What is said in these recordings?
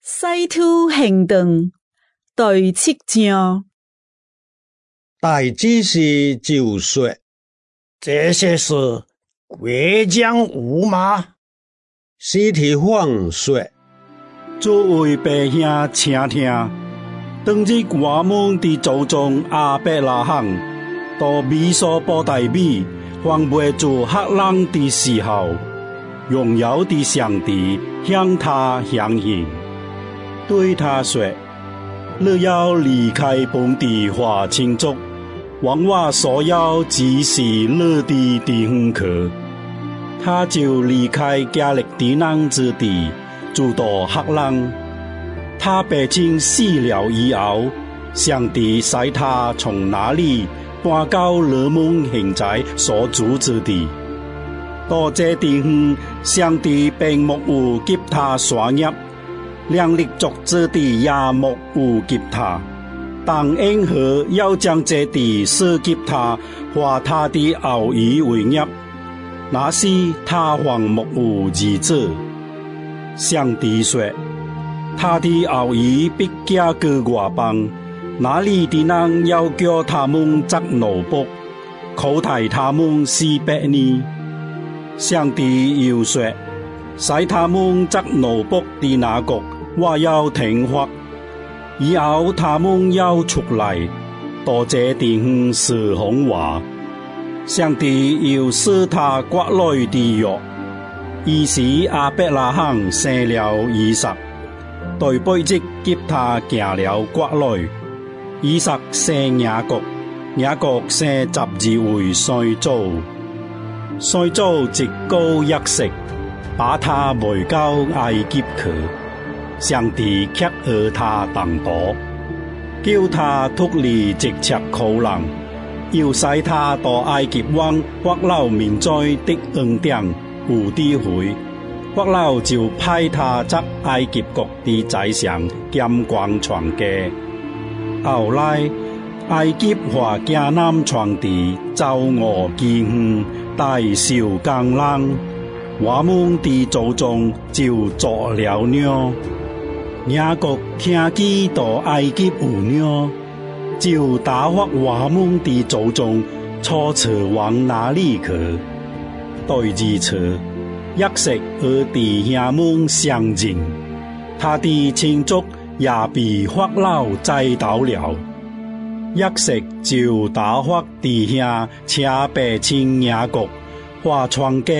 西土行動第7章。 大祭司就說： 這些事歸將有嗎？ 司提反說： 諸位弟兄請聽，當日我們的祖宗亞伯拉罕到美索不達米防備住黑人的時候，榮耀的上帝向他顯現，對他說：你要離開本地和親族，往我所要指示你的地方去。他就離開加利底人之地，住到黑人。他百姓死了以後，上帝使他從那裡搬到你們現在所住之地。到這地方，上帝並沒有給他產業，兩立足之地也沒有給他，但應許要將這地賜給他和他的後裔為業。那時他還沒有兒子。上帝說：他的後裔必嫁給外邦，那裡的人要叫他們作奴僕，苦待他們400年。上帝又說：使他們作奴僕的那國，我要停發，以後他們要出來，到這地方侍奉我。上帝又使他國內的約，於是亞伯拉罕生了以撒，對背脊給他行了國內。以撒生雅各，雅各生12位孫祖，孫祖直高約瑟，把他賣到埃及去。上帝卻和他同多，叫他脫離直斥苦人，又使他到埃及王法老民族的恩典有智慧。法老就派他作埃及國的宰相兼官傳家。後來埃及和迦南全地遭我饑荒，大受艱難，我們的祖宗就做了鳥。雅各聽見到埃及有鳥，就打發我們的祖宗初次往那裡去。第二次，約瑟和弟兄們相認，他的親族也被法老宰到了。約瑟就打發弟兄請百姓雅各和全家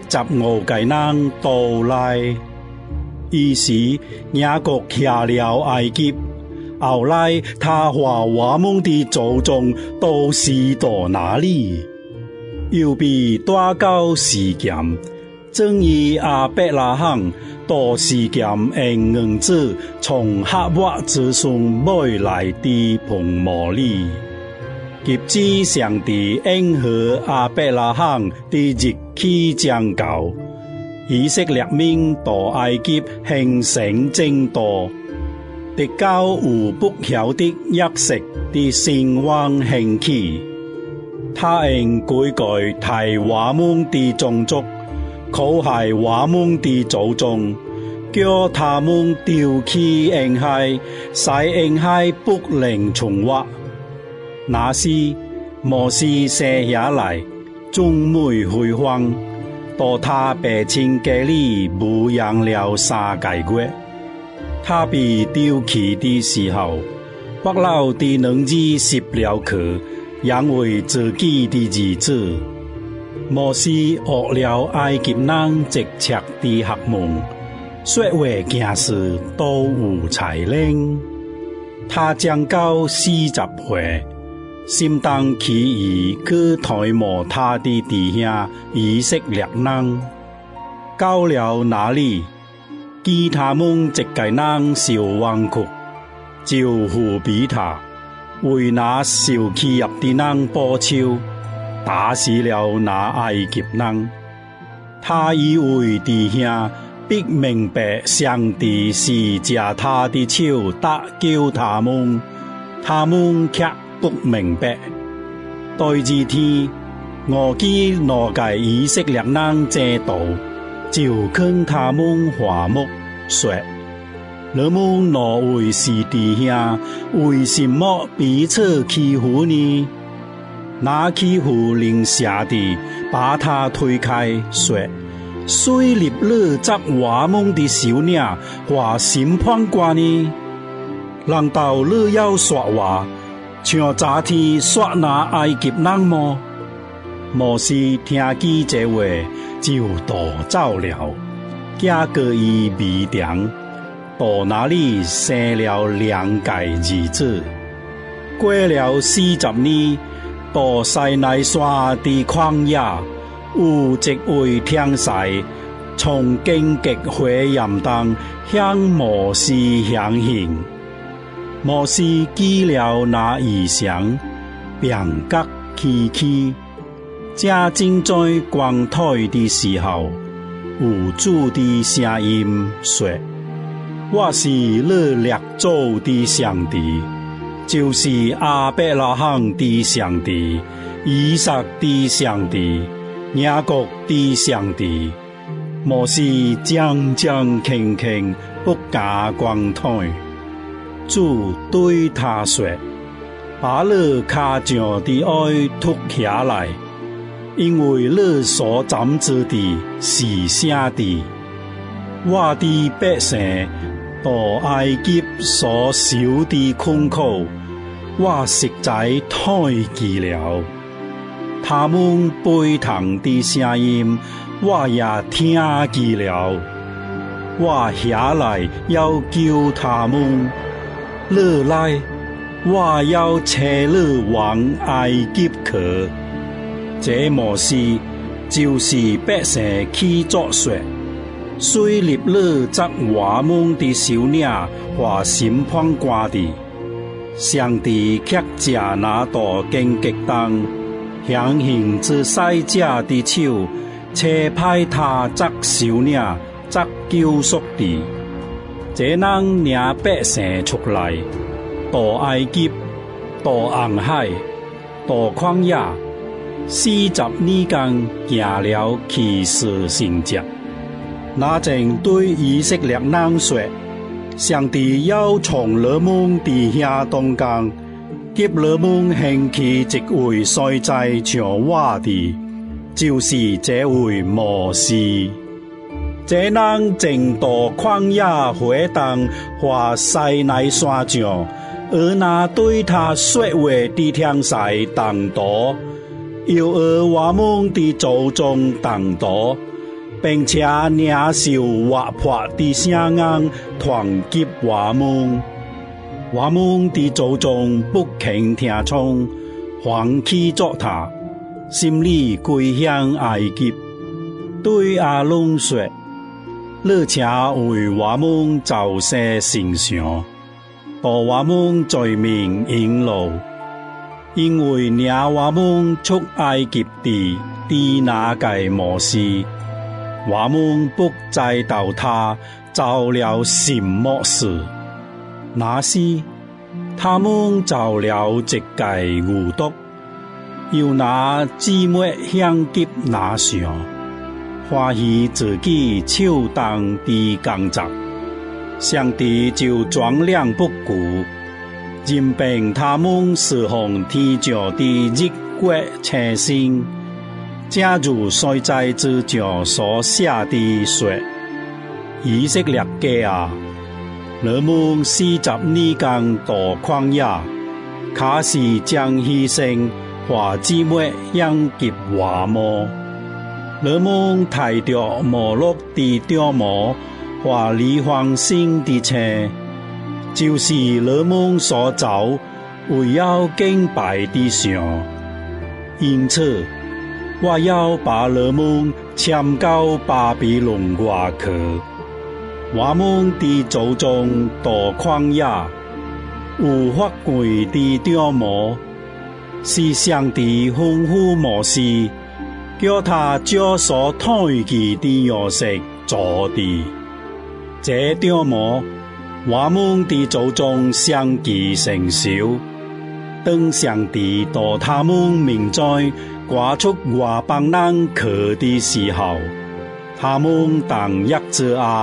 75個人到來。於是雅各下了埃及。後來他和我們的祖宗都是到那裡，又被帶到示劍，正如亞伯拉罕到示劍用銀子從哈沃之孫買來的硼磨裡，及至上帝應許亞伯拉罕的日期將到，以色列民到埃及興盛正多，直到有不曉得約瑟的聲望興起，他用悔改替我們的種族，苦害我們的祖宗，叫他們丟棄嬰孩，使嬰孩不能存活。那時摩西生下來，眾妹虛荒，到他百姓家裡牧養了3個月。他被丟棄的時候，法老的兒子攝了去，養為自己的兒子。摩西學了埃及人直斥的學問，說話行事都有才能。他將到40歲，心動起意去推磨他的弟兄以色列人。到了那裡，見他們一個人受冤屈，就扶庇他，為那受欺壓的人報仇，打死了那埃及人。他以為弟兄必明白上帝是借他的手搭救他們，他們卻不明白。第二天，我見那個以色列人這道，就跟他們和睦說： 你们哪位是弟兄，为什么彼此欺负呢？那欺负邻舍的，把他推开，说：谁立了执我们的手领或审判官呢？难道你要说话，像昨天说那埃及人么？摩西听见这话，就逃走了，嫁给伊米甸，到那里生了2个儿子。过了40年，到西奈山的曠野，有一位天使从荊棘火焰中向摩西显现。摩西记了那异象，便觉崎岖。正在光台的时候，有主的声音说：我是你列祖的上帝，就是亚伯拉罕的上帝，以撒的上帝，雅各的上帝。摩西战战兢兢不敢光台。主对他说：把你脚上的爱脱下来，因为你所占之地是啥地？我的百姓到埃及所受的困苦，我实在太记了。他们背堂的声音，我也听见了。我下来要救他们。你来，我要车你往埃及去。这摩西就是百姓去作说，虽立你执我们的手领或审判官的，上帝却借那道荆棘中显现之使者的手，差派他执手领，执救赎的。这人领百姓出来，到埃及，到红海，到旷野，40年间行了奇事神迹。那正对以色列人说：上帝要从你们弟兄中间，给你们兴起一位衰在像我的，就是这位摩西。这人正到旷野回荡或西奈山上，而那对他说话的天使当多，又而我们的祖宗当多，并且领受活泼的声音团结我们。我们的祖宗不肯听从，放弃作他，心里归向埃及。对阿伦说：你且为我们造些神像，把我们罪名引路，因为领我们出埃及的那个摩西，我们不知道他做了什么事。那时，他们做了一个牛犊，又拿姊妹向给拿上，欢喜自己手动的工作，上帝就装量不顾，任凭他们侍奉天上的日月星星，正如衰在之上所写的说：以色列家啊，你们40年間到曠野，卡是將犧牲和姊妹養給我麼？你們提着摩洛的雕模和李황星的車，就是你們所走為要敬拜的像。因此，我要把你們遷到巴比倫外去。我們的祖宗到曠野，有法櫃的雕模，是上帝吩咐摩西，叫他照所推記的樣式做的。這雕模，我們的祖宗相繼承受，等上帝到他們面前掛出外邦人去的時候，他們當約着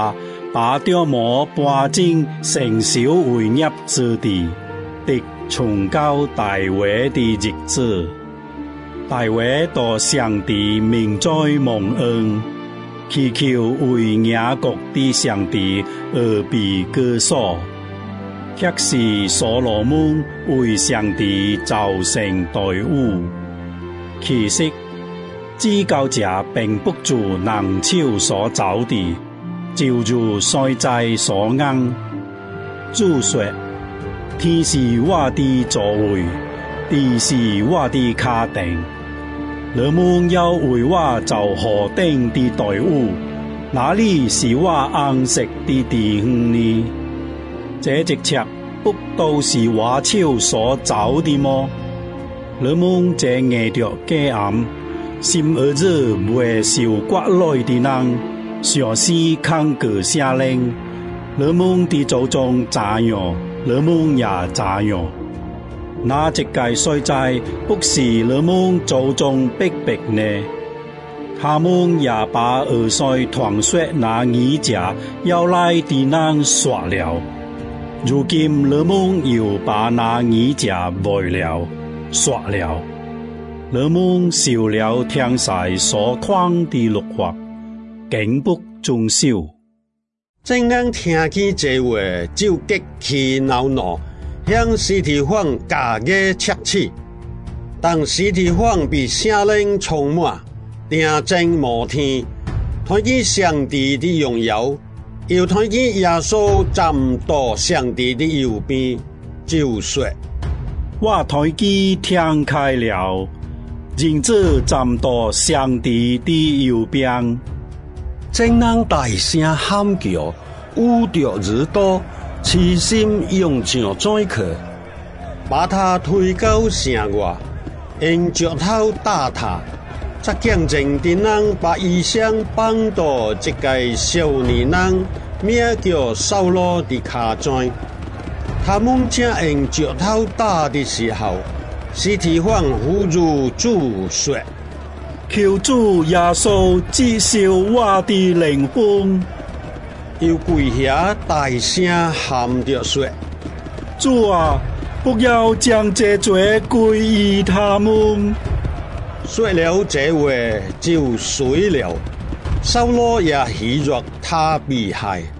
把雕模搬进承受为业之地，得崇高大会的日子。大会到上帝明在蒙恩，祈求为雅各的上帝而被歌颂。却是所罗门为上帝造成队伍。其实，至高者并不住人手所造的，就如衰在所硬。主说：“天是我的座位，地是我的脚凳。人们要为我造何等的队伍？哪里是我安息的地方呢？”这一切不都是我手所造的吗？人们这硬着假暗，心儿子未受割来的人，上司抗拒下令。人们的祖宗怎样，人们也怎样。那一届衰在不是人们祖宗逼迫呢？他们也把儿孙团说那耳家要来的人杀了。如今人们又把那耳家卖了、杀了。人们受了天使所框的律法，竟不遵守。 正人听见这话，就极其恼怒，向司提反加以斥斥。当司提反被圣灵充满，定睛摩天，看见上帝的荣耀，又看见耶稣站到上帝的右边，就说：“ 我看见天开了，人子站到上帝的右边。” 正人大声喊叫，捂着耳朵，痴心用杖宰去，把他推到城外，用石头打他。这见证的人把衣裳绑到这个少年人名叫扫罗的脚上。他们正用石头打的时候，司提反呼入主说：“ 求主耶稣接受我的灵魂。” 又跪下大声喊着说：“ 主啊，不要将这罪归于他们。” 说了这话就睡了。扫罗也喜悦他被害。